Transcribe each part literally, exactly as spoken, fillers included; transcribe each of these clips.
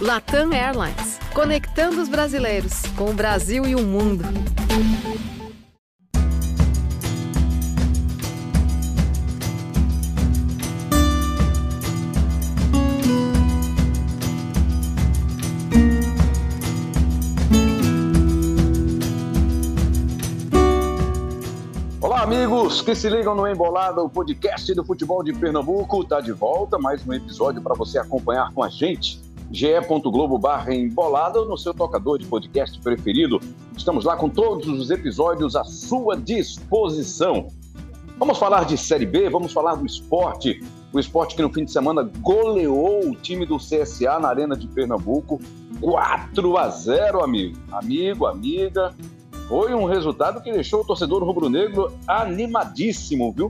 Latam Airlines, conectando os brasileiros com o Brasil e o mundo. Olá, amigos que se ligam no Embolada, o podcast do futebol de Pernambuco. Está de volta, mais um episódio para você acompanhar com a gente. ge ponto globo barra embolada no seu tocador de podcast preferido. Estamos lá com todos os episódios à sua disposição. Vamos falar de Série B, vamos falar do esporte. O esporte que no fim de semana goleou o time do C S A na Arena de Pernambuco. quatro a zero, amigo. Amigo, amiga. Foi um resultado que deixou o torcedor rubro-negro animadíssimo, viu?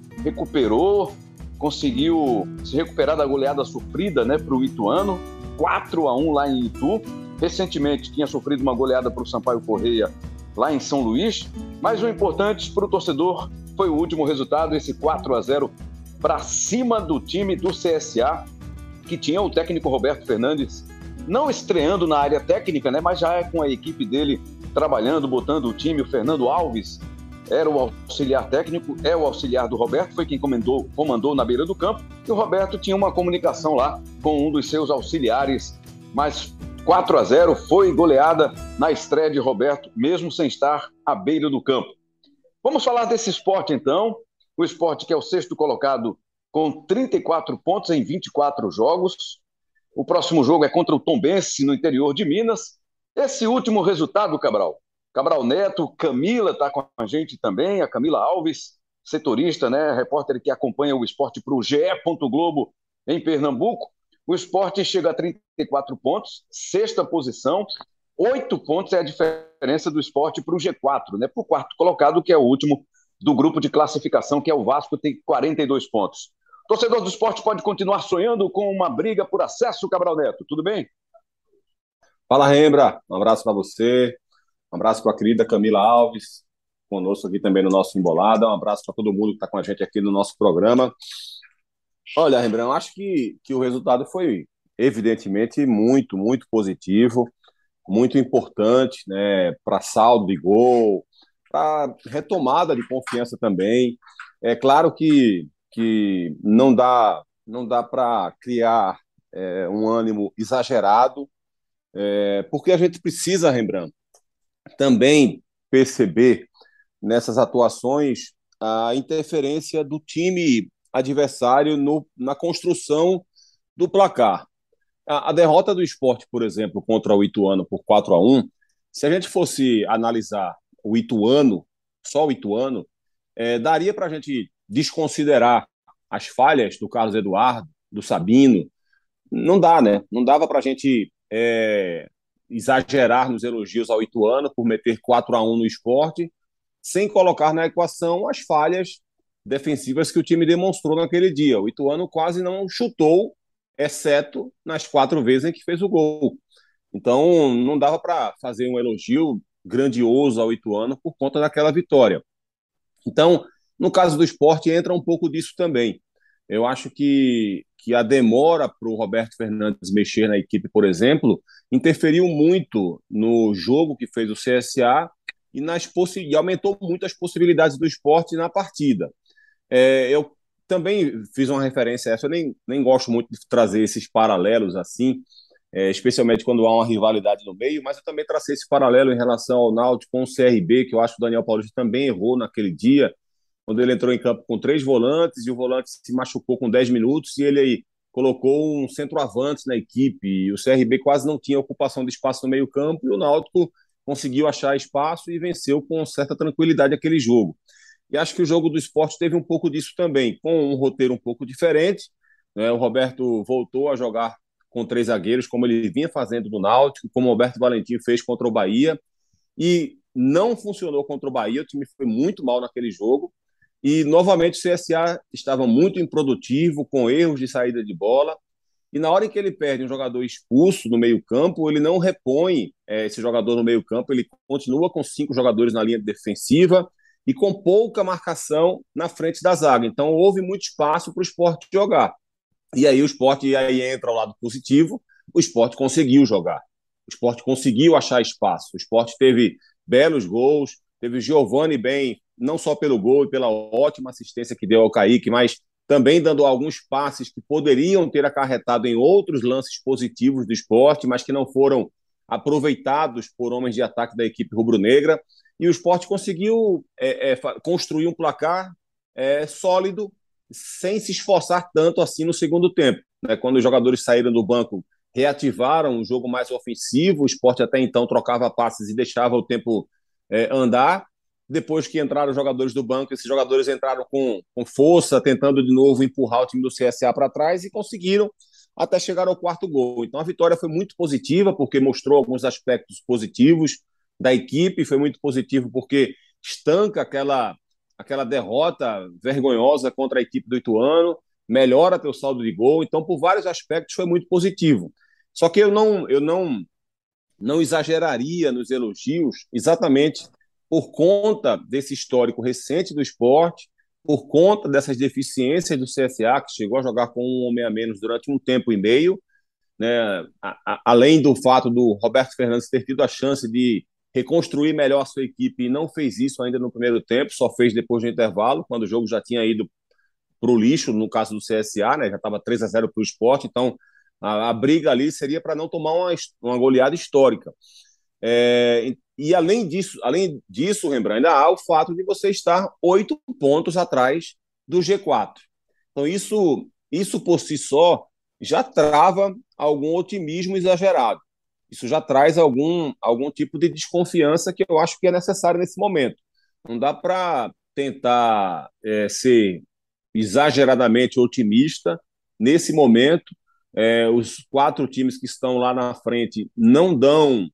Recuperou, conseguiu se recuperar da goleada sofrida, né, para o Ituano, quatro a um lá em Itu. Recentemente tinha sofrido uma goleada para o Sampaio Corrêa lá em São Luís, mas o importante para o torcedor foi o último resultado, esse quatro a zero para cima do time do C S A, que tinha o técnico Roberto Fernandes não estreando na área técnica, né, mas já é com a equipe dele trabalhando, botando o time. O Fernando Alves era o auxiliar técnico, é o auxiliar do Roberto, foi quem comandou, comandou na beira do campo, e o Roberto tinha uma comunicação lá com um dos seus auxiliares, mas quatro a zero foi goleada na estreia de Roberto, mesmo sem estar à beira do campo. Vamos falar desse esporte então, o esporte que é o sexto colocado com trinta e quatro pontos em vinte e quatro jogos. O próximo jogo é contra o Tombense, no interior de Minas. Esse último resultado, Cabral, Cabral Neto, Camila está com a gente também, a Camila Alves, setorista, né, repórter que acompanha o esporte para o ge ponto globo em Pernambuco. O esporte chega a trinta e quatro pontos, sexta posição, oito pontos é a diferença do esporte para o G quatro, né, para o quarto colocado, que é o último do grupo de classificação, que é o Vasco, tem quarenta e dois pontos. Torcedor do esporte pode continuar sonhando com uma briga por acesso, Cabral Neto, tudo bem? Fala, Rembra, um abraço para você, um abraço para a querida Camila Alves, conosco aqui também no nosso Embolada, um abraço para todo mundo que está com a gente aqui no nosso programa. Olha, Rembra, eu acho que, que o resultado foi evidentemente muito, muito positivo, muito importante, né, para saldo de gol, para retomada de confiança também. É claro que, que não dá, não dá para criar é, um ânimo exagerado, É, porque a gente precisa, Rembrandt, também perceber nessas atuações a interferência do time adversário no, na construção do placar. A, a derrota do Sport, por exemplo, contra o Ituano por quatro a um, se a gente fosse analisar o Ituano, só o Ituano, é, daria para a gente desconsiderar as falhas do Carlos Eduardo, do Sabino. Não dá, né? Não dava para a gente É, exagerar nos elogios ao Ituano por meter quatro a um no Sport, sem colocar na equação as falhas defensivas que o time demonstrou naquele dia. O Ituano quase não chutou, exceto nas quatro vezes em que fez o gol. Então, não dava para fazer um elogio grandioso ao Ituano por conta daquela vitória. Então, no caso do Sport, entra um pouco disso também. Eu acho que, que a demora para o Roberto Fernandes mexer na equipe, por exemplo, interferiu muito no jogo que fez o C S A e, nas possi- e aumentou muito as possibilidades do Sport na partida. É, eu também fiz uma referência a essa, eu nem, nem gosto muito de trazer esses paralelos assim, é, especialmente quando há uma rivalidade no meio, mas eu também tracei esse paralelo em relação ao Náutico com o C R B, que eu acho que o Daniel Paulista também errou naquele dia, quando ele entrou em campo com três volantes e o volante se machucou com dez minutos e ele aí colocou um centroavante na equipe e o C R B quase não tinha ocupação de espaço no meio campo e o Náutico conseguiu achar espaço e venceu com certa tranquilidade aquele jogo. E acho que o jogo do Sport teve um pouco disso também, com um roteiro um pouco diferente, né? O Roberto voltou a jogar com três zagueiros, como ele vinha fazendo no Náutico, como o Roberto Valentim fez contra o Bahia, e não funcionou contra o Bahia, o time foi muito mal naquele jogo. E, novamente, o C S A estava muito improdutivo, com erros de saída de bola. E na hora em que ele perde um jogador expulso no meio-campo, ele não repõe é, esse jogador no meio-campo, ele continua com cinco jogadores na linha defensiva e com pouca marcação na frente da zaga. Então, houve muito espaço para o Sport jogar. E aí o Sport aí entra ao lado positivo, o Sport conseguiu jogar. O Sport conseguiu achar espaço. O Sport teve belos gols, teve o Giovani bem, não só pelo gol e pela ótima assistência que deu ao Kaique, mas também dando alguns passes que poderiam ter acarretado em outros lances positivos do Sport, mas que não foram aproveitados por homens de ataque da equipe rubro-negra. E o Sport conseguiu é, é, construir um placar é, sólido, sem se esforçar tanto assim no segundo tempo. Né? Quando os jogadores saíram do banco, reativaram um jogo mais ofensivo, o Sport até então trocava passes e deixava o tempo é, andar. Depois que entraram os jogadores do banco, esses jogadores entraram com, com força, tentando de novo empurrar o time do C S A para trás e conseguiram até chegar ao quarto gol. Então a vitória foi muito positiva, porque mostrou alguns aspectos positivos da equipe, foi muito positivo porque estanca aquela, aquela derrota vergonhosa contra a equipe do Ituano, melhora teu saldo de gol, então por vários aspectos foi muito positivo. Só que eu não, eu não, não exageraria nos elogios exatamente por conta desse histórico recente do Sport, por conta dessas deficiências do C S A, que chegou a jogar com um homem a menos durante um tempo e meio, né? a, a, além do fato do Roberto Fernandes ter tido a chance de reconstruir melhor a sua equipe e não fez isso ainda no primeiro tempo, só fez depois do intervalo, quando o jogo já tinha ido para o lixo, no caso do C S A, né? Já estava três a zero para o Sport, então a, a briga ali seria para não tomar uma, uma goleada histórica. É, e além disso, além disso, Rembrandt, ainda há o fato de você estar oito pontos atrás do G quatro. Então isso, isso por si só já trava algum otimismo exagerado. Isso já traz algum, algum tipo de desconfiança que eu acho que é necessário nesse momento. Não dá para tentar é, ser exageradamente otimista nesse momento. É, os quatro times que estão lá na frente não dão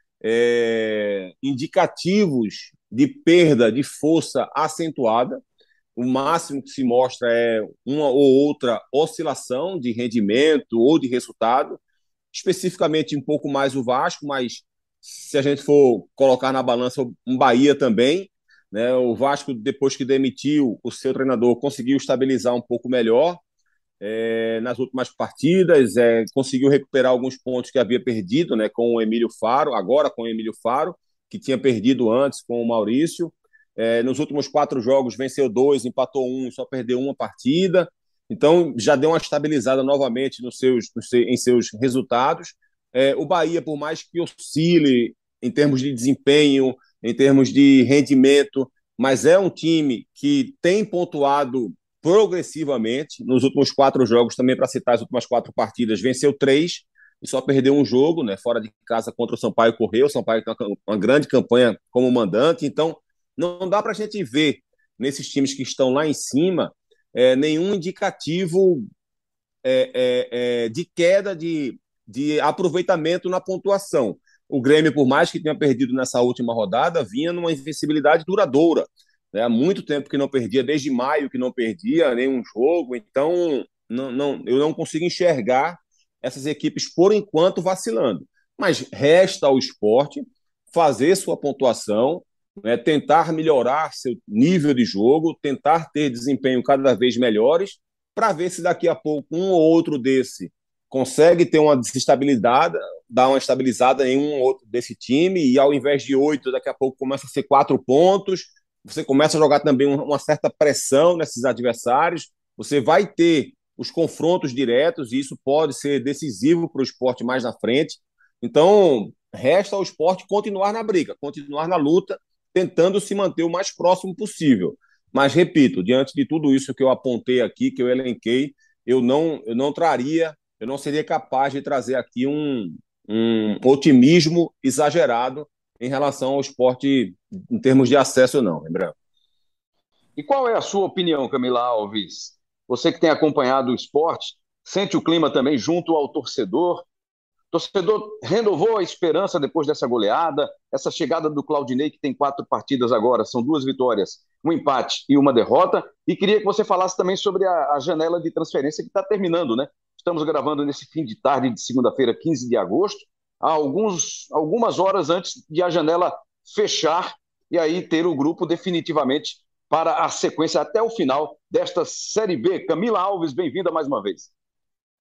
é, indicativos de perda de força acentuada. O máximo que se mostra é uma ou outra oscilação de rendimento ou de resultado, especificamente um pouco mais o Vasco, mas se a gente for colocar na balança um Bahia também, né? O Vasco, depois que demitiu o seu treinador, conseguiu estabilizar um pouco melhor é, nas últimas partidas, é, conseguiu recuperar alguns pontos que havia perdido, né, com o Emílio Faro, agora com o Emílio Faro, que tinha perdido antes com o Maurício. É, nos últimos quatro jogos venceu dois, empatou um, só perdeu uma partida. Então já deu uma estabilizada novamente nos seus, nos seus, em seus resultados. É, o Bahia, por mais que oscile em termos de desempenho, em termos de rendimento, mas é um time que tem pontuado progressivamente nos últimos quatro jogos, também para citar as últimas quatro partidas, venceu três e só perdeu um jogo, né, fora de casa contra o Sampaio Corrêa. O Sampaio tem uma, uma grande campanha como mandante, então não dá para a gente ver nesses times que estão lá em cima é, nenhum indicativo é, é, é, de queda de, de aproveitamento na pontuação. O Grêmio, por mais que tenha perdido nessa última rodada, vinha numa invencibilidade duradoura. Né? Há muito tempo que não perdia, desde maio que não perdia nenhum jogo, então não, não, eu não consigo enxergar essas equipes, por enquanto, vacilando. Mas resta ao Sport fazer sua pontuação, né, tentar melhorar seu nível de jogo, tentar ter desempenho cada vez melhores, para ver se daqui a pouco um ou outro desse consegue ter uma desestabilizada, dar uma estabilizada em um ou outro desse time, e ao invés de oito, daqui a pouco começa a ser quatro pontos, você começa a jogar também uma certa pressão nesses adversários, você vai ter os confrontos diretos, e isso pode ser decisivo para o Sport mais na frente. Então, resta ao Sport continuar na briga, continuar na luta, tentando se manter o mais próximo possível. Mas, repito, diante de tudo isso que eu apontei aqui, que eu elenquei, eu não, eu não traria, eu não seria capaz de trazer aqui um, um otimismo exagerado em relação ao Sport em termos de acesso, não, lembrando. E qual é a sua opinião, Camila Alves? Você que tem acompanhado o esporte, sente o clima também junto ao torcedor? O torcedor renovou a esperança depois dessa goleada, essa chegada do Claudinei, que tem quatro partidas agora, são duas vitórias, um empate e uma derrota, e queria que você falasse também sobre a, a janela de transferência que está terminando, né? Estamos gravando nesse fim de tarde de segunda-feira, quinze de agosto, há alguns, algumas horas antes de a janela fechar e aí ter o grupo definitivamente para a sequência até o final desta Série B. Camila Alves, bem-vinda mais uma vez.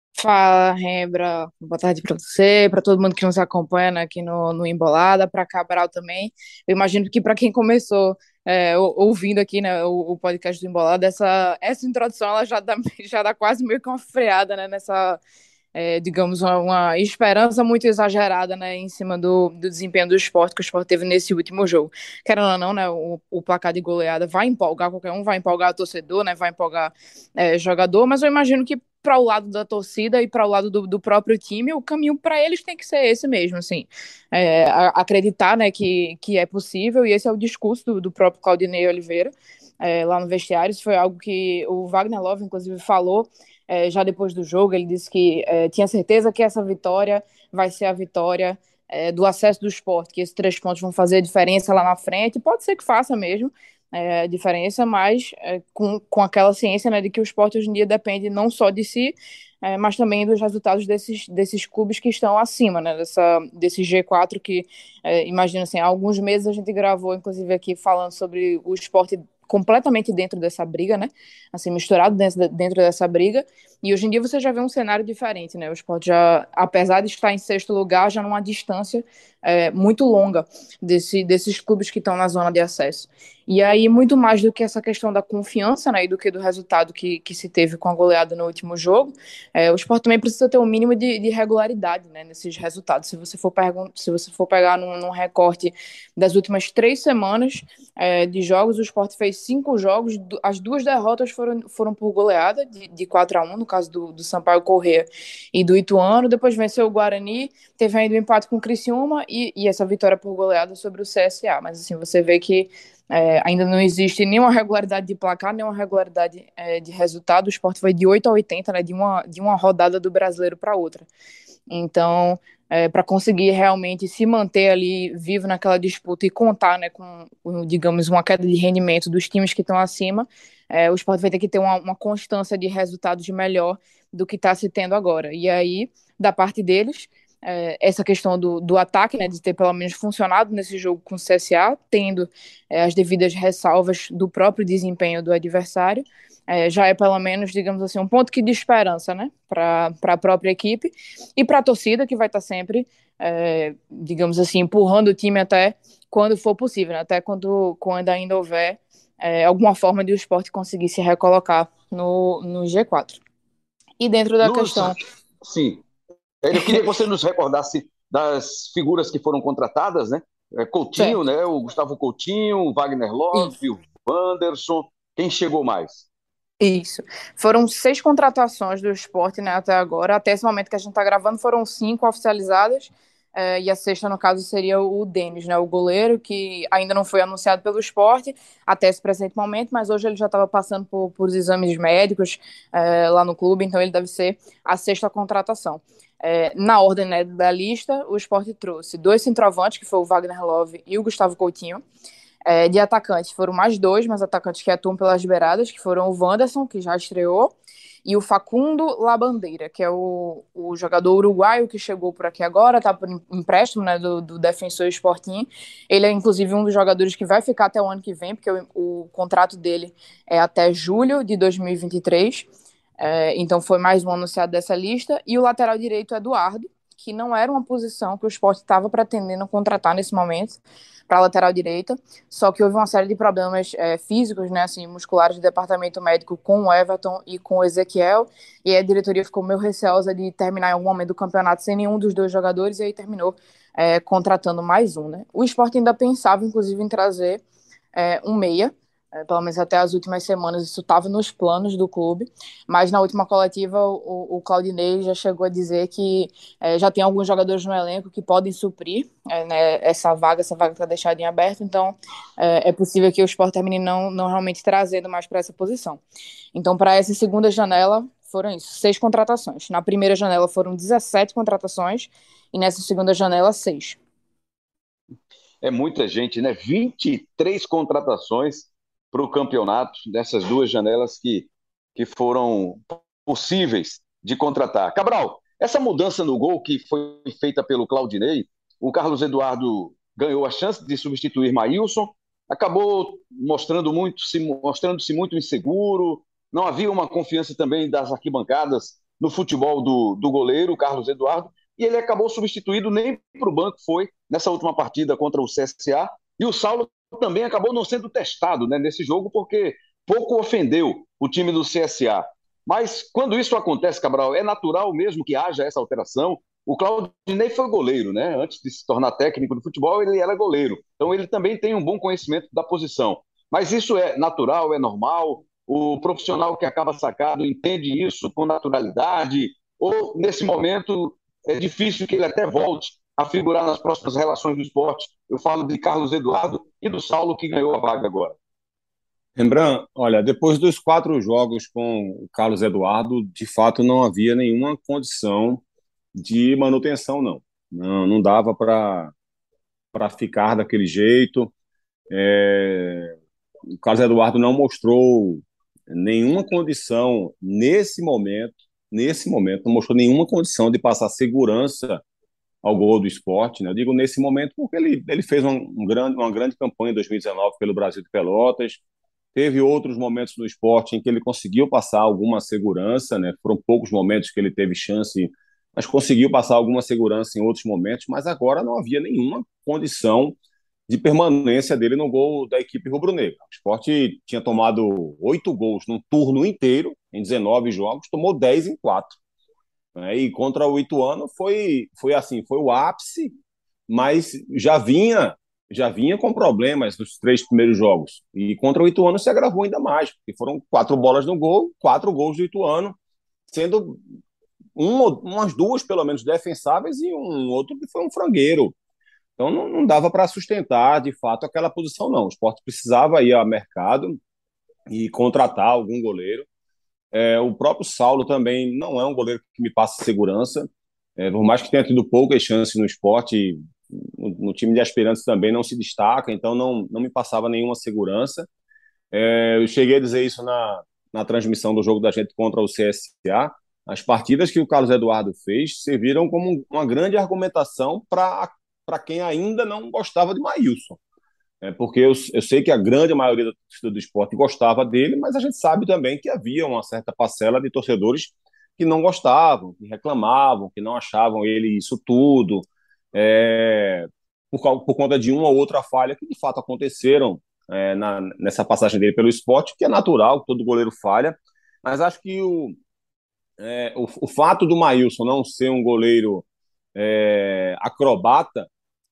Fala, Rembra. Boa tarde para você, para todo mundo que nos acompanha, né, aqui no, no Embolada, para Cabral também. Eu imagino que para quem começou é, ou- ouvindo aqui, né, o, o podcast do Embolada, essa, essa introdução ela já dá, já dá quase meio que uma freada, né, nessa, é, digamos, uma, uma esperança muito exagerada, né, em cima do, do desempenho do esporte que o esporte teve nesse último jogo. Querendo ou não, né, o, o placar de goleada vai empolgar qualquer um, vai empolgar o torcedor, né, vai empolgar é, jogador, mas eu imagino que para o lado da torcida e para o lado do, do, próprio time, o caminho para eles tem que ser esse mesmo, assim, é, a, acreditar, né, que, que é possível, e esse é o discurso do, do próprio Claudinei Oliveira, é, lá no vestiário. Isso foi algo que o Wagner Love, inclusive, falou é, já depois do jogo. Ele disse que é, tinha certeza que essa vitória vai ser a vitória é, do acesso do esporte, que esses três pontos vão fazer a diferença lá na frente. Pode ser que faça mesmo é, diferença, mas é, com, com aquela ciência, né, de que o esporte hoje em dia depende não só de si, é, mas também dos resultados desses, desses clubes que estão acima, né, dessa, desse G quatro que, é, imagina assim, há alguns meses a gente gravou, inclusive aqui, falando sobre o esporte completamente dentro dessa briga, né? Assim, misturado dentro, dentro dessa briga. E hoje em dia você já vê um cenário diferente, né? O Sport já, apesar de estar em sexto lugar, já numa distância é, muito longa desse, desses clubes que estão na zona de acesso. E aí, muito mais do que essa questão da confiança, né, e do que do resultado que, que se teve com a goleada no último jogo, é, o Sport também precisa ter um mínimo de, de regularidade, né, nesses resultados. Se você for, se você for pegar num, num recorte das últimas três semanas, é, de jogos, o Sport fez cinco jogos, as duas derrotas foram, foram por goleada, de, de quatro a um, no caso do, do Sampaio Corrêa e do Ituano. Depois venceu o Guarani, teve ainda o um empate com o Criciúma e, e essa vitória por goleada sobre o C S A. Mas assim, você vê que é, ainda não existe nenhuma regularidade de placar, nenhuma regularidade é, de resultado. O Sport foi de oito a oitenta, né, de, uma, de uma rodada do Brasileiro para outra. Então, é, para conseguir realmente se manter ali vivo naquela disputa e contar, né, com, digamos, uma queda de rendimento dos times que estão acima, é, o Sport vai ter que ter uma, uma constância de resultados melhor do que está se tendo agora. E aí, da parte deles, é, essa questão do, do ataque, né, de ter pelo menos funcionado nesse jogo com o C S A, tendo é, as devidas ressalvas do próprio desempenho do adversário, é, já é pelo menos, digamos assim, um ponto que de esperança, né, para a própria equipe e para a torcida, que vai estar tá sempre, é, digamos assim, empurrando o time até quando for possível, né, até quando, quando ainda houver é, alguma forma de o esporte conseguir se recolocar no, no G quatro. E dentro da Nos, questão. sim, eu queria que você nos recordasse das figuras que foram contratadas, né? Coutinho, Certo. né? O Gustavo Coutinho, o Wagner Love, Isso. o Wanderson. Quem chegou mais? Isso. Foram seis contratações do esporte, né, até agora. Até esse momento que a gente está gravando, foram cinco oficializadas. É, e a sexta, no caso, seria o Denis, né, o goleiro, que ainda não foi anunciado pelo esporte até esse presente momento, mas hoje ele já estava passando por, por exames médicos é, lá no clube, então ele deve ser a sexta contratação. É, na ordem, né, da lista, o esporte trouxe dois centroavantes, que foi o Wagner Love e o Gustavo Coutinho. É, de atacantes foram mais dois, mas atacantes que atuam pelas beiradas, que foram o Wanderson, que já estreou, e o Facundo Labandeira, que é o, o jogador uruguaio que chegou por aqui agora, está por empréstimo, né, do, do Defensor Sporting. Ele é, inclusive, um dos jogadores que vai ficar até o ano que vem, porque o, o contrato dele é até julho de dois mil e vinte e três. É, então foi mais um anunciado dessa lista. E o lateral direito, Eduardo, que não era uma posição que o Sport estava pretendendo contratar nesse momento para a lateral direita, só que houve uma série de problemas é, físicos, né, assim, musculares do departamento médico com o Everton e com o Ezequiel, e a diretoria ficou meio receosa de terminar em algum momento do campeonato sem nenhum dos dois jogadores, e aí terminou é, contratando mais um, né. O Sport ainda pensava, inclusive, em trazer é, um meia, é, pelo menos até as últimas semanas isso estava nos planos do clube, mas na última coletiva o, o Claudinei já chegou a dizer que é, já tem alguns jogadores no elenco que podem suprir é, né, essa vaga, essa vaga está deixada em aberto, então é, é possível que o Sport termine não, não realmente trazendo mais para essa posição. Então, para essa segunda janela, foram isso, seis contratações. Na primeira janela foram dezessete contratações e nessa segunda janela, seis. É muita gente, né? vinte e três contratações para o campeonato, dessas duas janelas que, que foram possíveis de contratar. Cabral, essa mudança no gol que foi feita pelo Claudinei, o Carlos Eduardo ganhou a chance de substituir Maílson, acabou mostrando muito, se, mostrando-se muito inseguro, não havia uma confiança também das arquibancadas no futebol do, do goleiro, Carlos Eduardo, e ele acabou substituído, nem para o banco foi nessa última partida contra o C S A, e o Saulo também acabou não sendo testado, né, nesse jogo, porque pouco ofendeu o time do C S A. Mas quando isso acontece, Cabral, é natural mesmo que haja essa alteração. O Claudinei foi goleiro, né? Antes de se tornar técnico de futebol, ele era goleiro. Então ele também tem um bom conhecimento da posição. Mas isso é natural, é normal? O profissional que acaba sacado entende isso com naturalidade? Ou, nesse momento, é difícil que ele até volte a figurar nas próximas relações do esporte? Eu falo de Carlos Eduardo e do Saulo, que ganhou a vaga agora. Rembrandt, olha, depois dos quatro jogos com o Carlos Eduardo, de fato não havia nenhuma condição de manutenção, não. Não, não dava para para ficar daquele jeito. É, o Carlos Eduardo não mostrou nenhuma condição nesse momento, nesse momento, não mostrou nenhuma condição de passar segurança ao gol do Sport, né? Eu digo nesse momento porque ele, ele fez um, um grande, uma grande campanha em dois mil e dezenove pelo Brasil de Pelotas. Teve outros momentos no esporte em que ele conseguiu passar alguma segurança, né? Foram poucos momentos que ele teve chance, mas conseguiu passar alguma segurança em outros momentos, mas agora não havia nenhuma condição de permanência dele no gol da equipe rubro-negra. O Sport tinha tomado oito gols num turno inteiro, em dezenove jogos, tomou dez em quatro. Né? E contra o Ituano foi, foi assim, foi o ápice, mas já vinha já vinha com problemas nos três primeiros jogos. E contra o Ituano se agravou ainda mais, porque foram quatro bolas no gol, quatro gols do Ituano, sendo um, umas duas, pelo menos, defensáveis e um outro que foi um frangueiro. Então não, não dava para sustentar, de fato, aquela posição, não. O Sport precisava ir ao mercado e contratar algum goleiro. É, o próprio Saulo também não é um goleiro que me passa segurança. É, por mais que tenha tido poucas chances no Sport, no, no time de aspirantes também não se destaca, então não, não me passava nenhuma segurança. É, eu cheguei a dizer isso na, na transmissão do jogo da gente contra o C S A. As partidas que o Carlos Eduardo fez serviram como uma grande argumentação para para quem ainda não gostava de Maílson. É, porque eu, eu sei que a grande maioria da torcida do Sport gostava dele, mas a gente sabe também que havia uma certa parcela de torcedores que não gostavam, que reclamavam, que não achavam ele isso tudo, é, por, por conta de uma ou outra falha que de fato aconteceram é, na, nessa passagem dele pelo Sport, que é natural, todo goleiro falha, mas acho que o, é, o, o fato do Maílson não ser um goleiro é, acrobata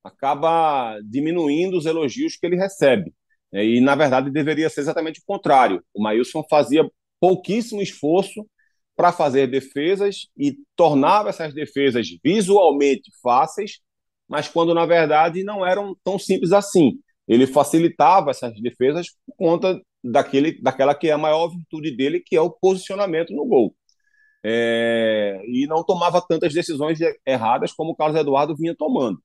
acaba diminuindo os elogios que ele recebe. E, na verdade, deveria ser exatamente o contrário. O Maílson fazia pouquíssimo esforço para fazer defesas e tornava essas defesas visualmente fáceis, mas quando, na verdade, não eram tão simples assim. Ele facilitava essas defesas por conta daquele, daquela que é a maior virtude dele, que é o posicionamento no gol. É, e não tomava tantas decisões erradas como o Carlos Eduardo vinha tomando.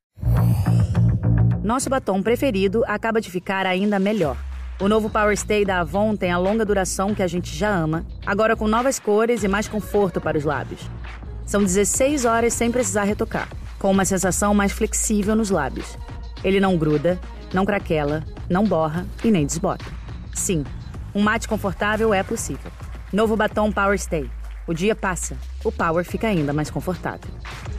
Nosso batom preferido acaba de ficar ainda melhor. O novo Power Stay da Avon tem a longa duração que a gente já ama, agora com novas cores e mais conforto para os lábios. São dezesseis horas sem precisar retocar, com uma sensação mais flexível nos lábios. Ele não gruda, não craquela, não borra e nem desbota. Sim, um mate confortável é possível. Novo batom Power Stay. O dia passa, o Power fica ainda mais confortável.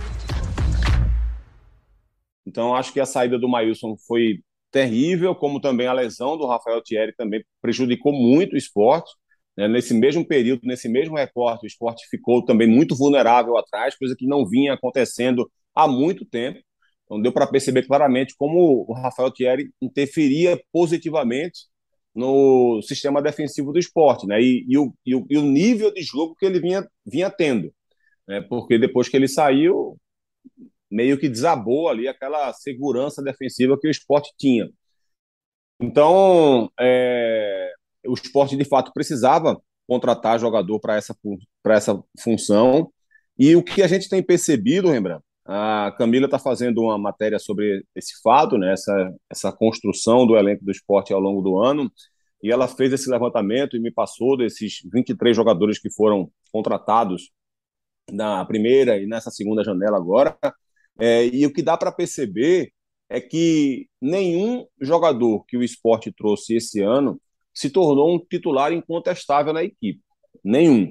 Então, acho que a saída do Maílson foi terrível, como também a lesão do Rafael Thierry também prejudicou muito o Sport. Né? Nesse mesmo período, nesse mesmo recorte, o Sport ficou também muito vulnerável atrás, coisa que não vinha acontecendo há muito tempo. Então, deu para perceber claramente como o Rafael Thierry interferia positivamente no sistema defensivo do Sport, né? e, e, o, e, o, e o nível de jogo que ele vinha, vinha tendo. Né? Porque depois que ele saiu, meio que desabou ali aquela segurança defensiva que o Sport tinha. Então, é, o Sport, de fato, precisava contratar jogador para essa, para essa função. E o que a gente tem percebido, Rembrandt, a Camila está fazendo uma matéria sobre esse fato, né, essa, essa construção do elenco do Sport ao longo do ano, e ela fez esse levantamento e me passou desses vinte e três jogadores que foram contratados na primeira e nessa segunda janela agora. É, e o que dá para perceber é que nenhum jogador que o Sport trouxe esse ano se tornou um titular incontestável na equipe. Nenhum.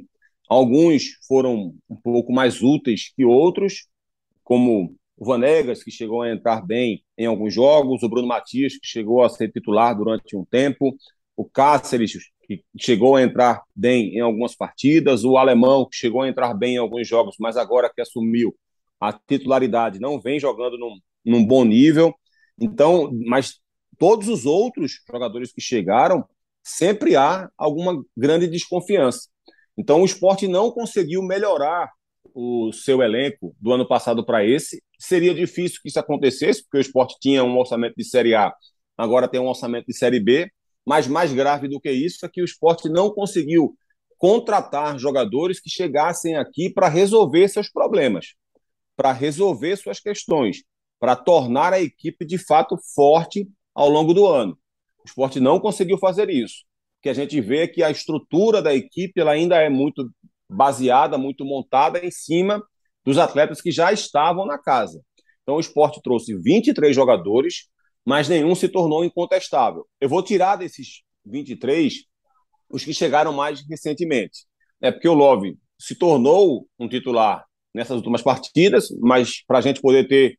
Alguns foram um pouco mais úteis que outros, como o Vanegas, que chegou a entrar bem em alguns jogos, o Bruno Matias, que chegou a ser titular durante um tempo, o Cáceres, que chegou a entrar bem em algumas partidas, o Alemão, que chegou a entrar bem em alguns jogos, mas agora que assumiu a titularidade, não vem jogando num, num bom nível. Então, mas todos os outros jogadores que chegaram, sempre há alguma grande desconfiança. Então, o Sport não conseguiu melhorar o seu elenco do ano passado para esse. Seria difícil que isso acontecesse, porque o Sport tinha um orçamento de Série A, agora tem um orçamento de Série B, mas mais grave do que isso é que o Sport não conseguiu contratar jogadores que chegassem aqui para resolver seus problemas, para resolver suas questões, para tornar a equipe de fato forte ao longo do ano. O Sport não conseguiu fazer isso. O que a gente vê é que a estrutura da equipe ela ainda é muito baseada, muito montada em cima dos atletas que já estavam na casa. Então o Sport trouxe vinte e três jogadores, mas nenhum se tornou incontestável. Eu vou tirar desses vinte e três os que chegaram mais recentemente. É porque o Love se tornou um titular nessas últimas partidas, mas para a gente poder ter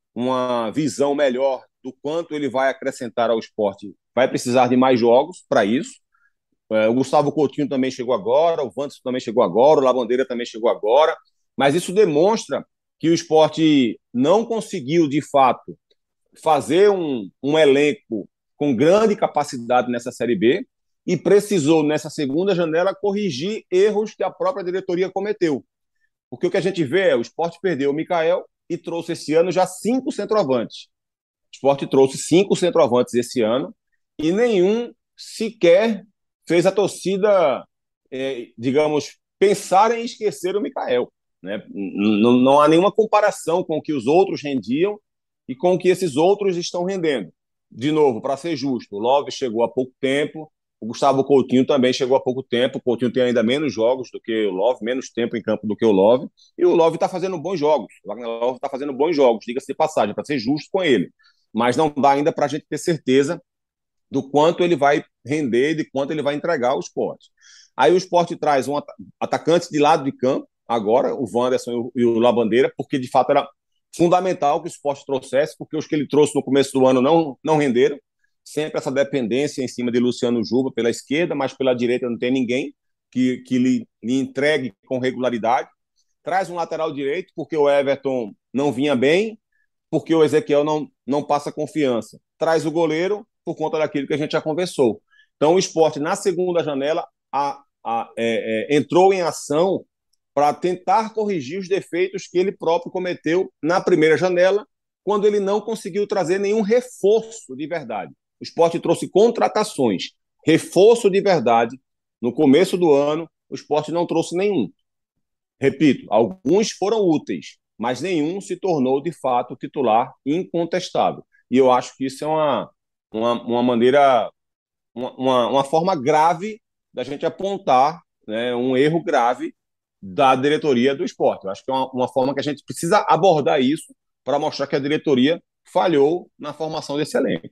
uma visão melhor do quanto ele vai acrescentar ao esporte, vai precisar de mais jogos para isso. É, o Gustavo Coutinho também chegou agora, o Wanderson também chegou agora, o Lavandeira também chegou agora, mas isso demonstra que o Sport não conseguiu, de fato, fazer um, um elenco com grande capacidade nessa Série B e precisou, nessa segunda janela, corrigir erros que a própria diretoria cometeu. Porque o que a gente vê é o Sport perdeu o Mikael e trouxe esse ano já cinco centroavantes. O Sport trouxe cinco centroavantes esse ano e nenhum sequer fez a torcida, é, digamos, pensar em esquecer o Mikael. Né? Não, não há nenhuma comparação com o que os outros rendiam e com o que esses outros estão rendendo. De novo, para ser justo, o Love chegou há pouco tempo, o Gustavo Coutinho também chegou há pouco tempo, o Coutinho tem ainda menos jogos do que o Love, menos tempo em campo do que o Love, e o Love está fazendo bons jogos, o Wagner Love está fazendo bons jogos, diga-se de passagem, para ser justo com ele, mas não dá ainda para a gente ter certeza do quanto ele vai render, de quanto ele vai entregar ao Sport. Aí o Sport traz um atacante de lado de campo, agora, o Wanderson e o Lavandeira, porque de fato era fundamental que o Sport trouxesse, porque os que ele trouxe no começo do ano não, não renderam, sempre essa dependência em cima de Luciano Juba pela esquerda, mas pela direita não tem ninguém que, que lhe, lhe entregue com regularidade. Traz um lateral direito, porque o Everton não vinha bem, porque o Ezequiel não, não passa confiança. Traz o goleiro, por conta daquilo que a gente já conversou. Então, o Sport, na segunda janela, a, a, é, é, entrou em ação para tentar corrigir os defeitos que ele próprio cometeu na primeira janela, quando ele não conseguiu trazer nenhum reforço de verdade. O Sport trouxe contratações, reforço de verdade. No começo do ano, o Sport não trouxe nenhum. Repito, alguns foram úteis, mas nenhum se tornou, de fato, titular incontestável. E eu acho que isso é uma Uma, uma maneira, uma, uma forma grave da gente apontar, né, um erro grave da diretoria do Sport. Eu acho que é uma, uma forma que a gente precisa abordar isso para mostrar que a diretoria falhou na formação desse elenco.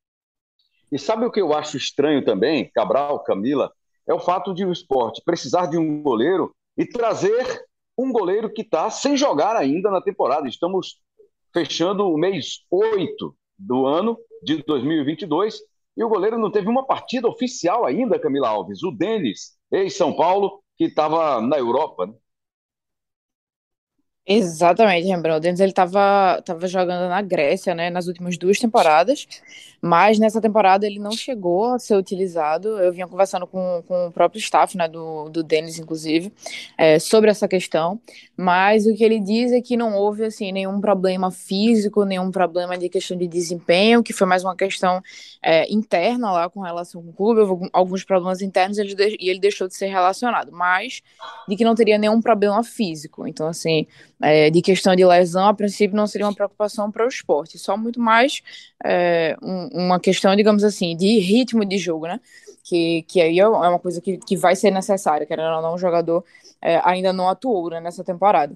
E sabe o que eu acho estranho também, Cabral, Camila? É o fato de o Sport precisar de um goleiro e trazer um goleiro que está sem jogar ainda na temporada. Estamos fechando o mês oito do ano de dois mil e vinte e dois, e o goleiro não teve uma partida oficial ainda, Camila Alves. O Denis, ex-São Paulo, que estava na Europa, né? Exatamente, lembrando. O Denis ele estava tava jogando na Grécia, né, nas últimas duas temporadas, mas nessa temporada ele não chegou a ser utilizado. Eu vinha conversando com, com o próprio staff, né, do, do Denis, inclusive, é, sobre essa questão, mas o que ele diz é que não houve, assim, nenhum problema físico, nenhum problema de questão de desempenho, que foi mais uma questão é, interna lá com relação com o clube, houve alguns problemas internos ele de, e ele deixou de ser relacionado, mas de que não teria nenhum problema físico. Então, assim, É, de questão de lesão, a princípio não seria uma preocupação para o esporte, só muito mais é, um, uma questão, digamos assim, de ritmo de jogo, né? Que, que aí é uma coisa que, que vai ser necessária, querendo ou não, o jogador é, ainda não atuou, né, nessa temporada.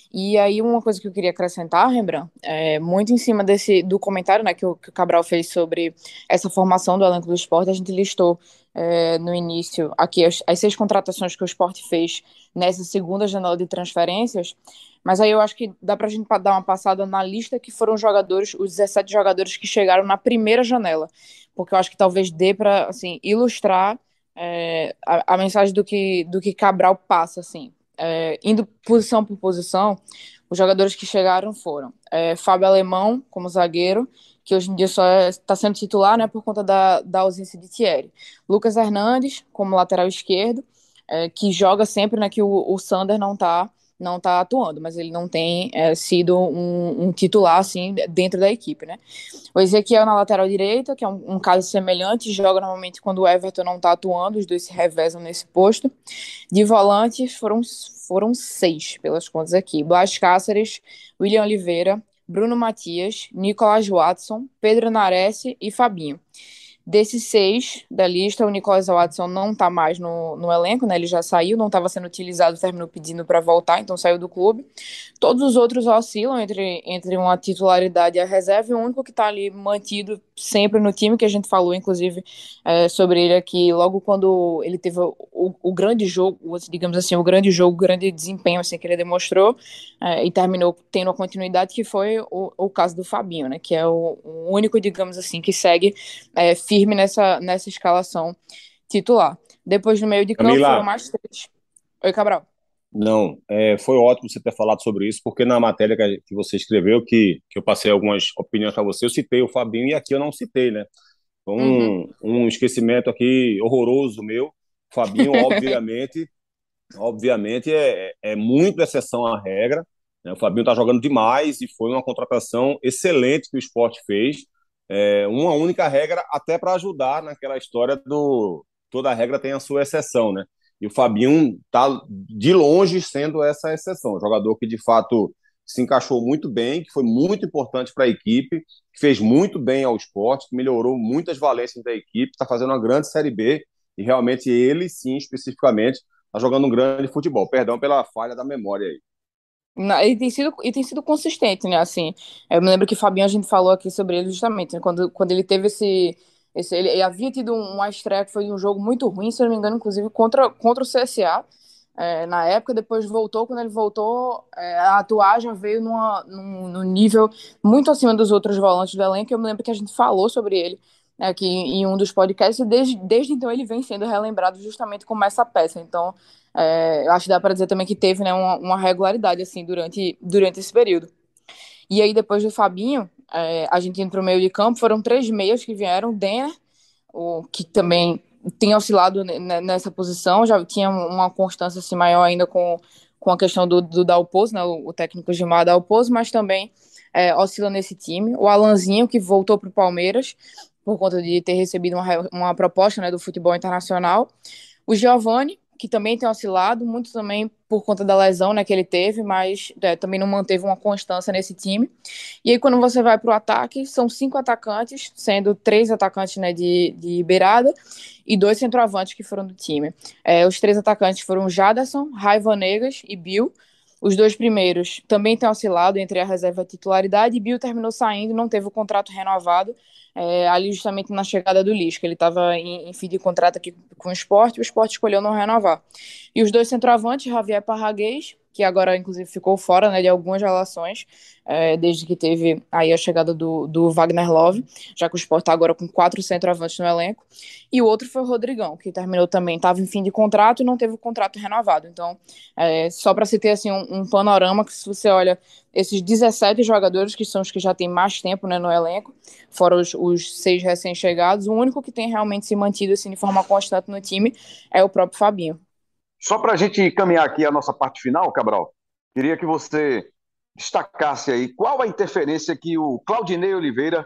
E aí uma coisa que eu queria acrescentar, Rembrandt, é muito em cima desse do comentário, né, que o, que o Cabral fez sobre essa formação do elenco do Sport. A gente listou é, no início aqui as, as seis contratações que o Sport fez nessa segunda janela de transferências, mas aí eu acho que dá para a gente dar uma passada na lista que foram os jogadores, os dezessete jogadores que chegaram na primeira janela, porque eu acho que talvez dê para assim ilustrar é, a, a mensagem do que do que Cabral passa, assim. É, indo posição por posição, os jogadores que chegaram foram é, Fábio Alemão, como zagueiro, que hoje em dia só está sendo titular, né, por conta da, da ausência de Thierry. Lucas Hernandes, como lateral esquerdo, é, que joga sempre, né, que o, o Sander não está não tá atuando, mas ele não tem é, sido um, um titular, assim, dentro da equipe, né. O Ezequiel na lateral direita, que é um, um caso semelhante, joga normalmente quando o Everton não está atuando, os dois se revezam nesse posto. De volantes foram, foram seis, pelas contas aqui. Blas Cáceres, William Oliveira, Bruno Matias, Nicolas Watson, Pedro Nares e Fabinho. Desses seis da lista, o Nicolas Watson não está mais no, no elenco, né? Ele já saiu, não estava sendo utilizado, terminou pedindo para voltar, então saiu do clube. Todos os outros oscilam entre, entre uma titularidade e a reserva, e o único que está ali mantido sempre no time, que a gente falou, inclusive, é, sobre ele aqui, logo quando ele teve o, o, o grande jogo, digamos assim, o grande jogo, o grande desempenho assim, que ele demonstrou, é, e terminou tendo a continuidade, que foi o, o caso do Fabinho, né? Que é o, o único, digamos assim, que segue é, firme nessa, nessa escalação titular. Depois, no meio de campo, foram Camila, mais três. Oi, Cabral. não, é, foi ótimo você ter falado sobre isso, porque na matéria que, a- que você escreveu, que, que eu passei algumas opiniões para você, eu citei o Fabinho e aqui eu não citei, né? Foi Uhum. um, um esquecimento aqui horroroso meu. O Fabinho, obviamente, obviamente é, é muito exceção à regra, né? O Fabinho está jogando demais e foi uma contratação excelente que o Sport fez. É, uma única regra até para ajudar naquela história do toda regra tem a sua exceção, né? E o Fabinho está de longe sendo essa exceção, um jogador que de fato se encaixou muito bem, que foi muito importante para a equipe, que fez muito bem ao esporte, que melhorou muitas valências da equipe, está fazendo uma grande Série B e realmente ele sim, especificamente, tá jogando um grande futebol. Perdão pela falha da memória aí. Na- E tem sido, e tem sido consistente, né? Assim, eu me lembro que o Fabinho, a gente falou aqui sobre ele justamente, né? Quando, quando ele teve esse. esse ele, ele havia tido um- uma estreia que foi um jogo muito ruim, se eu não me engano, inclusive contra, contra o C S A. É, na época, depois voltou, quando ele voltou é, a atuar, já veio numa, num, num nível muito acima dos outros volantes do elenco. Eu me lembro que a gente falou sobre ele né, aqui em um dos podcasts, e desde, desde então ele vem sendo relembrado justamente como essa peça. Então, é, eu acho que dá para dizer também que teve né, uma, uma regularidade assim durante, durante esse período. E aí, depois do Fabinho, é, a gente indo para o meio de campo, foram três meias que vieram, o Denner, o, que também tem oscilado nessa posição, já tinha uma constância assim, maior ainda com, com a questão do, do Dalpozo, né, o, o técnico Gilmar Dalpozo, mas também é, oscila nesse time. O Alanzinho, que voltou para o Palmeiras, por conta de ter recebido uma, uma proposta né, do futebol internacional. O Giovani, que também tem oscilado, muito também por conta da lesão né, que ele teve, mas é, também não manteve uma constância nesse time. E aí, quando você vai para o ataque, são cinco atacantes, sendo três atacantes né, de, de beirada e dois centroavantes que foram do time. É, os três atacantes foram Jaderson, Raiva Negas e Bill. Os dois primeiros também têm oscilado entre a reserva e a titularidade, e Bill terminou saindo, não teve o contrato renovado, é, ali justamente na chegada do Lisca. Ele estava em, em fim de contrato aqui com o Sport, e o Sport escolheu não renovar. E os dois centroavantes, Javier Parraguês, que agora inclusive ficou fora né, de algumas relações, é, desde que teve aí a chegada do, do Wagner Love, já que o Sport está agora com quatro centroavantes no elenco. E o outro foi o Rodrigão, que terminou também, estava em fim de contrato e não teve o contrato renovado. Então, é, só para se ter assim, um, um panorama, que se você olha esses dezessete jogadores, que são os que já têm mais tempo né, no elenco, fora os, os seis recém-chegados, o único que tem realmente se mantido assim, de forma constante no time é o próprio Fabinho. Só para a gente caminhar aqui a nossa parte final, Cabral, queria que você destacasse aí qual a interferência que o Claudinei Oliveira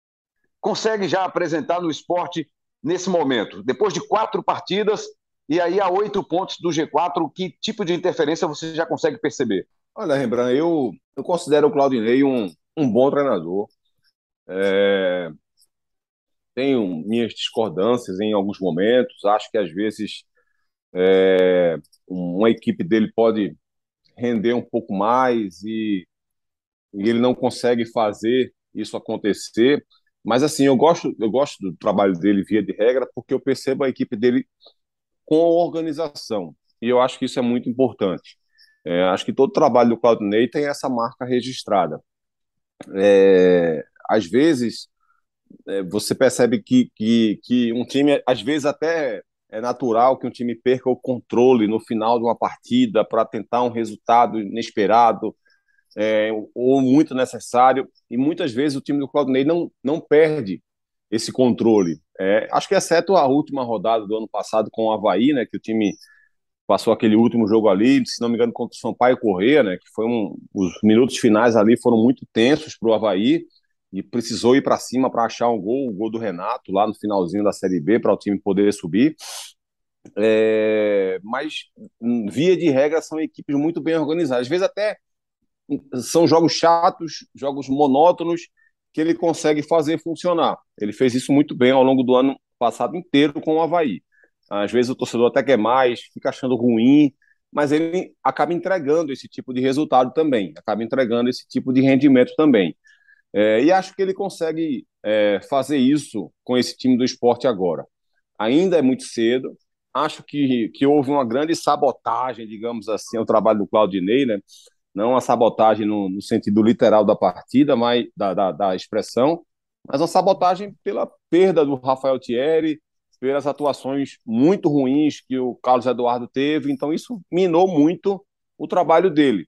consegue já apresentar no esporte nesse momento. Depois de quatro partidas e aí a oito pontos do G quatro, que tipo de interferência você já consegue perceber? Olha, Rembrandt, eu, eu considero o Claudinei um, um bom treinador. É, tenho minhas discordâncias em alguns momentos. Acho que às vezes é, uma equipe dele pode render um pouco mais e, e ele não consegue fazer isso acontecer. Mas assim, eu gosto, eu gosto do trabalho dele via de regra, porque eu percebo a equipe dele com organização. E eu acho que isso é muito importante. É, acho que todo trabalho do Claudinei tem essa marca registrada. É, às vezes, é, você percebe que, que, que um time, às vezes até é natural que um time perca o controle no final de uma partida para tentar um resultado inesperado, é, ou muito necessário, e muitas vezes o time do Claudinei não, não perde esse controle. É, acho que exceto a última rodada do ano passado com o Avaí, né, que o time passou aquele último jogo ali, se não me engano, contra o Sampaio Corrêa, né, que foi um, os minutos finais ali foram muito tensos para o Avaí, e precisou ir para cima para achar um gol, o gol do Renato, lá no finalzinho da Série B, para o time poder subir. É, mas, via de regra, são equipes muito bem organizadas. Às vezes até são jogos chatos, jogos monótonos, que ele consegue fazer funcionar. Ele fez isso muito bem ao longo do ano passado inteiro com o Avaí. Às vezes o torcedor até quer mais, fica achando ruim, mas ele acaba entregando esse tipo de resultado também, acaba entregando esse tipo de rendimento também. É, e acho que ele consegue é, fazer isso com esse time do Sport agora. Ainda é muito cedo, acho que, que houve uma grande sabotagem, digamos assim, ao trabalho do Claudinei, né? Não a sabotagem no, no sentido literal da partida, mas da, da, da expressão, mas uma sabotagem pela perda do Rafael Thierry, pelas atuações muito ruins que o Carlos Eduardo teve, então isso minou muito o trabalho dele.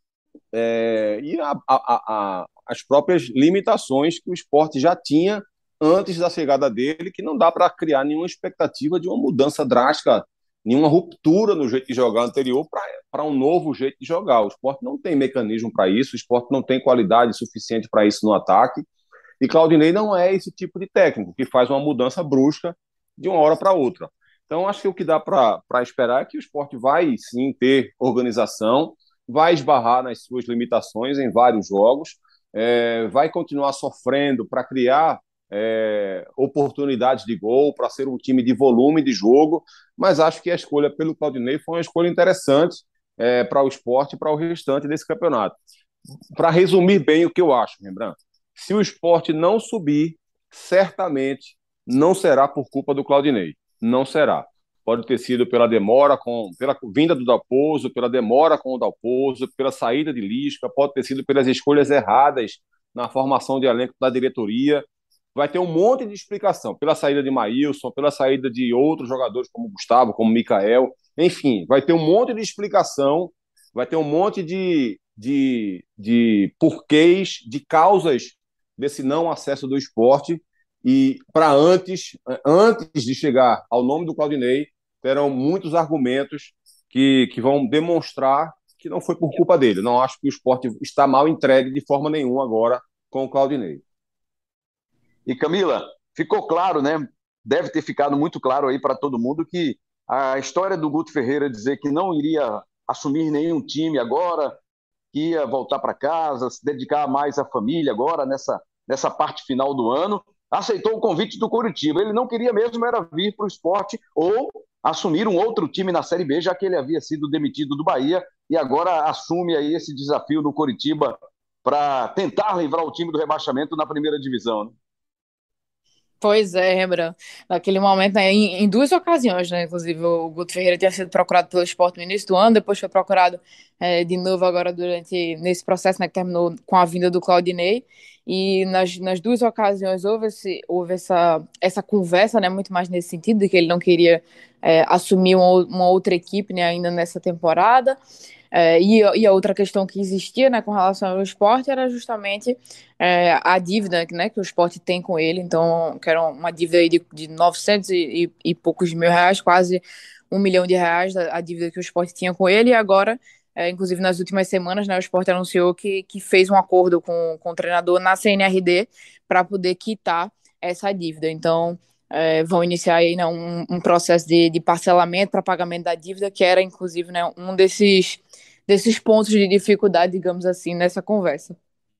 É, e a, a, a, as próprias limitações que o esporte já tinha antes da chegada dele, que não dá para criar nenhuma expectativa de uma mudança drástica, nenhuma ruptura no jeito de jogar anterior para um novo jeito de jogar. O esporte não tem mecanismo para isso, o esporte não tem qualidade suficiente para isso no ataque, e Claudinei não é esse tipo de técnico que faz uma mudança brusca de uma hora para outra. Então, acho que o que dá para esperar é que o esporte vai sim ter organização, vai esbarrar nas suas limitações em vários jogos, é, vai continuar sofrendo para criar é, oportunidades de gol, para ser um time de volume de jogo, mas acho que a escolha pelo Claudinei foi uma escolha interessante é, para o esporte e para o restante desse campeonato. Para resumir bem o que eu acho, Rembrandt, se o esporte não subir, certamente não será por culpa do Claudinei, não será. Pode ter sido pela demora, com, pela vinda do Dalpozo, pela demora com o Dalpozo, pela saída de Lisca, pode ter sido pelas escolhas erradas na formação de elenco da diretoria. Vai ter um monte de explicação, pela saída de Maílson, pela saída de outros jogadores como Gustavo, como Mikael, enfim, vai ter um monte de explicação, vai ter um monte de, de, de porquês, de causas desse não acesso do esporte, e para antes, antes de chegar ao nome do Claudinei, terão muitos argumentos que, que vão demonstrar que não foi por culpa dele. Não acho que o esporte está mal entregue de forma nenhuma agora com o Claudinei. E Camila, ficou claro, né? Deve ter ficado muito claro aí para todo mundo que a história do Guto Ferreira dizer que não iria assumir nenhum time agora, que ia voltar para casa, se dedicar mais à família agora, nessa, nessa parte final do ano, aceitou o convite do Coritiba. Ele não queria mesmo era vir para o esporte ou assumir um outro time na Série B, já que ele havia sido demitido do Bahia e agora assume aí esse desafio no Coritiba para tentar livrar o time do rebaixamento na primeira divisão, né? Pois é, Rembrandt. Naquele momento, né, em, em duas ocasiões, né? Inclusive, o Guto Ferreira tinha sido procurado pelo Sport no início do ano, depois foi procurado é, de novo agora durante nesse processo, né, que terminou com a vinda do Claudinei. E nas, nas duas ocasiões houve, esse, houve essa, essa conversa, né? Muito mais nesse sentido, de que ele não queria é, assumir uma, uma outra equipe, né, ainda nessa temporada. É, e, e a outra questão que existia, né, com relação ao esporte era justamente é, a dívida, né, que o esporte tem com ele. Então, que era uma dívida aí de, de novecentos e, e, e poucos mil reais, quase um milhão de reais, a, a dívida que o esporte tinha com ele. E agora, é, inclusive nas últimas semanas, né, o esporte anunciou que, que fez um acordo com, com o treinador na C N R D para poder quitar essa dívida. Então, é, vão iniciar aí, né, um, um processo de, de parcelamento para pagamento da dívida, que era, inclusive, né, um desses, desses pontos de dificuldade, digamos assim, nessa conversa.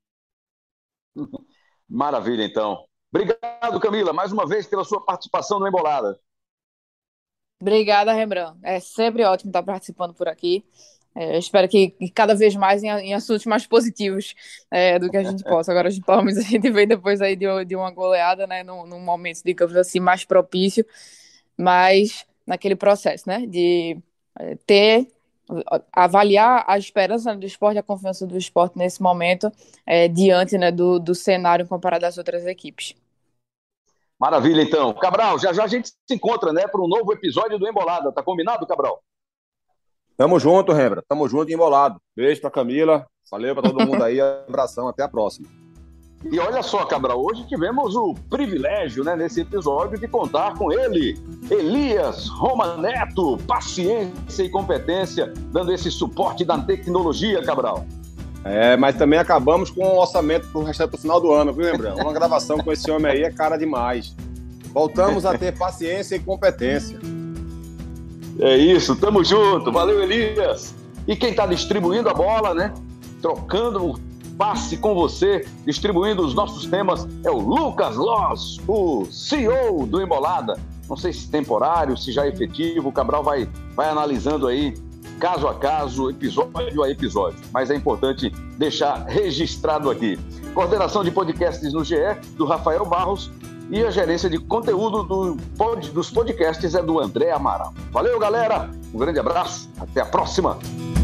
Maravilha, então. Obrigado, Camila, mais uma vez pela sua participação no Embolada. Obrigada, Rembrandt. É sempre ótimo estar participando por aqui. É, eu espero que, que cada vez mais em, em assuntos mais positivos é, do que a gente possa. Agora, pelo menos, a gente vem depois aí de, de uma goleada, né, num, num momento, digamos assim, mais propício, mas naquele processo, né, de é, ter, avaliar a esperança do esporte, a confiança do esporte nesse momento, é, diante, né, do, do cenário comparado às outras equipes. Maravilha, então. Cabral, já já a gente se encontra, né, para um novo episódio do Embolada. Tá combinado, Cabral? Tamo junto, Rembra. Tamo junto e embolado. Beijo pra Camila. Valeu pra todo mundo aí. Abração. Até a próxima. E olha só, Cabral, hoje tivemos o privilégio, né, nesse episódio, de contar com ele, Elias Roma Neto, paciência e competência, dando esse suporte da tecnologia, Cabral. É, mas também acabamos com o orçamento pro restante do final do ano, viu, Rembrandt? Uma gravação com esse homem aí é cara demais. Voltamos a ter paciência e competência. É isso, tamo junto. Valeu, Elias. E quem tá distribuindo a bola, né? Trocando o passe com você, distribuindo os nossos temas, é o Lucas Loz, o C E O do Embolada. Não sei se temporário, se já é efetivo, o Cabral vai, vai analisando aí, caso a caso, episódio a episódio. Mas é importante deixar registrado aqui. Coordenação de podcasts no G E, do Rafael Barros, e a gerência de conteúdo do, dos podcasts é do André Amaral. Valeu, galera. Um grande abraço. Até a próxima.